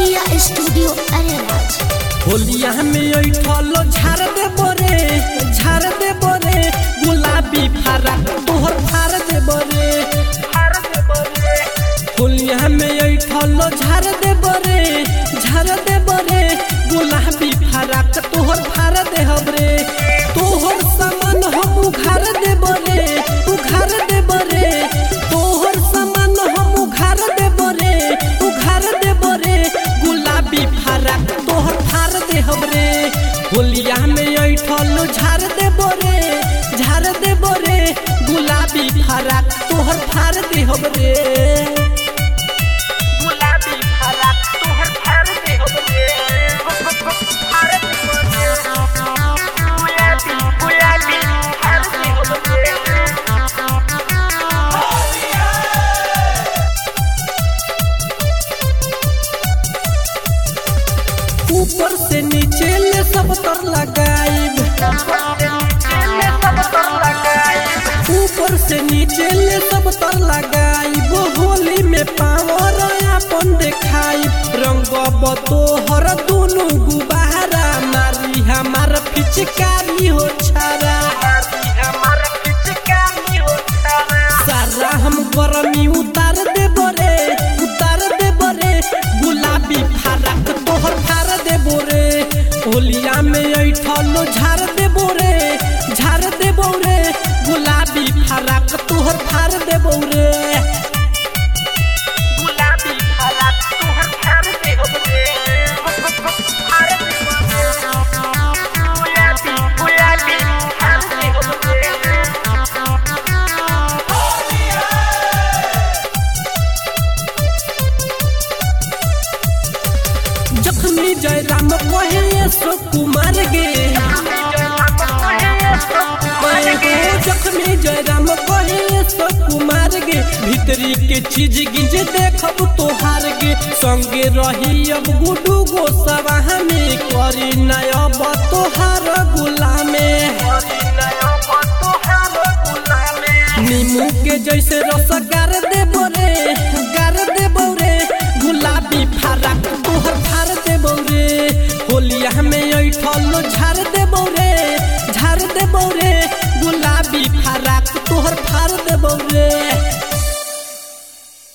रिया studio Areraj. होलिया में ऐठलो झाड़ दे बोरे गुलाबी फारा तोहर फार दे बोरे होलिया में ऐठलो झाड़ दे बोरे गुलाबी फारा तोहर फार दे हमरे तोहर सामान हम उघार दे बोरे तोहर सामान हम उघार दे बोरे गुलाबी फारा तोहर फार दे हमरे होलिया में ऐठलो झाड़ दे बोरे गुलाबी फारा तोहर फार दे हमरे गुलाबी फारा तोहर फार दे हमरे गुलाबी फार दे हमरे ऊपर से नीचे ले सब तर लगाइब ऊपर से नीचे ले सब तर लगाइब होली में पावर अपन देखाइब रंग तोहर दोनों गुब्बारा मारी हमार पिचकारी हो छारा सारा हम गरमी उतार दे बोरे गुलाबी फारा तोहर फार दे बोरे होलिया में ऐठलो झाड़ दे बोरे गुलाबी फारा तोहर फार दे बोरे गुलाबी फारा तोहर फार दे बोरे गुलाबी फार दे बोरे जख्मी जयराम कहे कुमार गे जख्मी जयराम कहे कुमार गे भीतरी के चीज गिंज देखब तोहार गे संगे रही अब गुडू गो सवाह में करी नयब तोहार गुलामे नीमू के जैसे रसगार दे बोरे